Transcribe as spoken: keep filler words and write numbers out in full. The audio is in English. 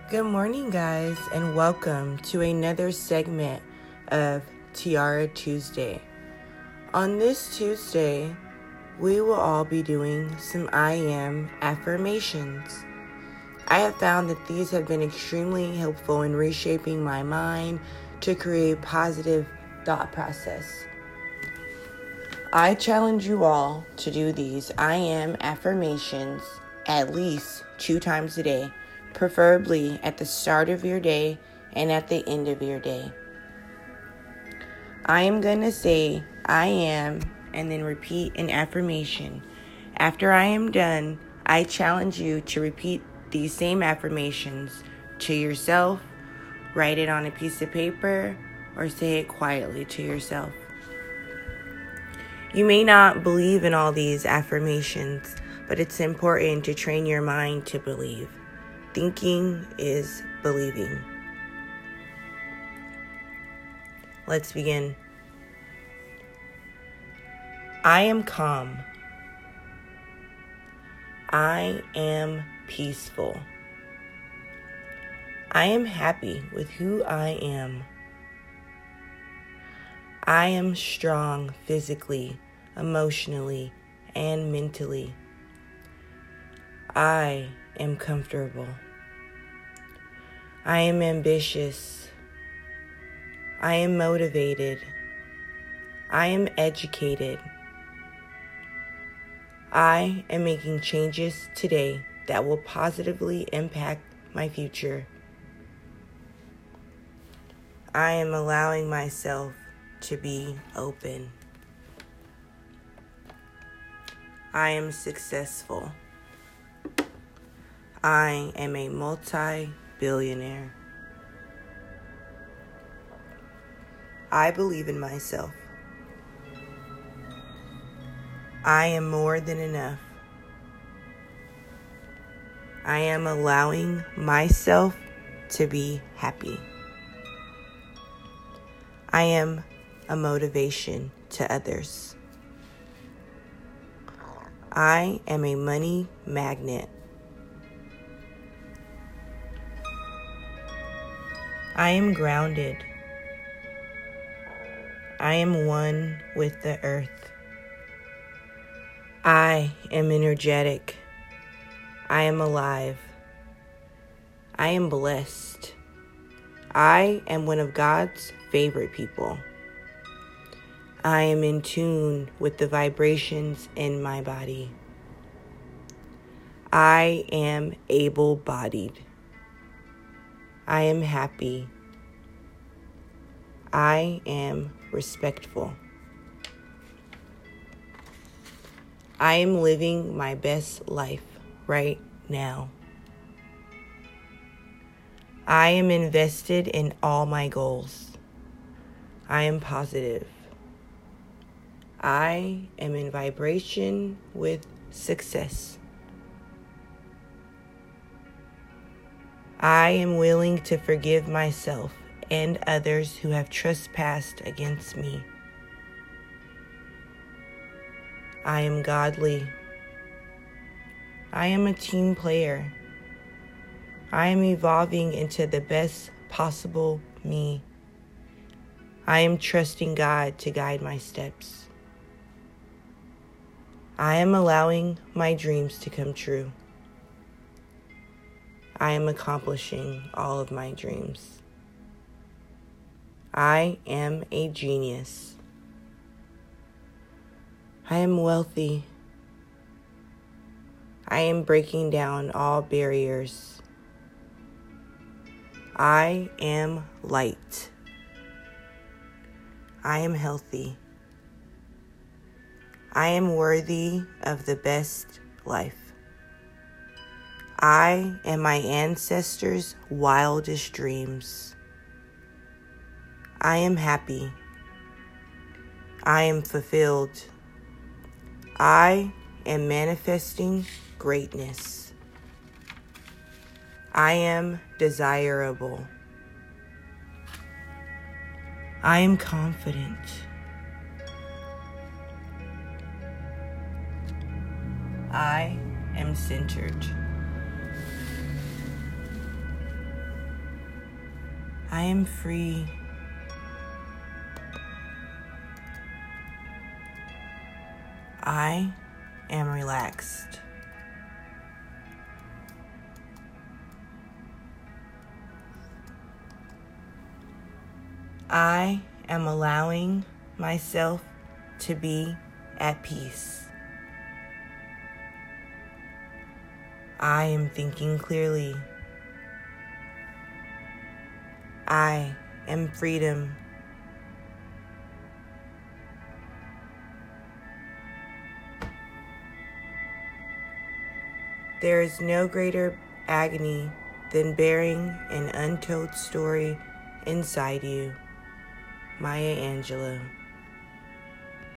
Good morning, guys, and welcome to another segment of Tiara Tuesday. On this Tuesday, we will all be doing some I am affirmations. I have found that these have been extremely helpful in reshaping my mind to create positive thought process. I challenge you all to do these I am affirmations at least two times a day, preferably at the start of your day and at the end of your day. I am going to say I am and then repeat an affirmation. After I am done, I challenge you to repeat these same affirmations to yourself, write it on a piece of paper, or say it quietly to yourself. You may not believe in all these affirmations, but it's important to train your mind to believe. Thinking is believing. Let's begin. I am calm. I am peaceful. I am happy with who I am. I am strong physically, emotionally, and mentally. I am comfortable. I am ambitious. I am motivated. I am educated. I am making changes today that will positively impact my future. I am allowing myself to be open. I am successful. I am a multi-billionaire. I believe in myself. I am more than enough. I am allowing myself to be happy. I am a motivation to others. I am a money magnet. I am grounded. I am one with the earth. I am energetic. I am alive. I am blessed. I am one of God's favorite people. I am in tune with the vibrations in my body. I am able-bodied. I am happy. I am respectful. I am living my best life right now. I am invested in all my goals. I am positive. I am in vibration with success. I am willing to forgive myself and others who have trespassed against me. I am godly. I am a team player. I am evolving into the best possible me. I am trusting God to guide my steps. I am allowing my dreams to come true. I am accomplishing all of my dreams. I am a genius. I am wealthy. I am breaking down all barriers. I am light. I am healthy. I am worthy of the best life. I am my ancestors' wildest dreams. I am happy. I am fulfilled. I am manifesting greatness. I am desirable. I am confident. I am centered. I am free. I am relaxed. I am allowing myself to be at peace. I am thinking clearly. I am freedom. There is no greater agony than bearing an untold story inside you. Maya Angelou.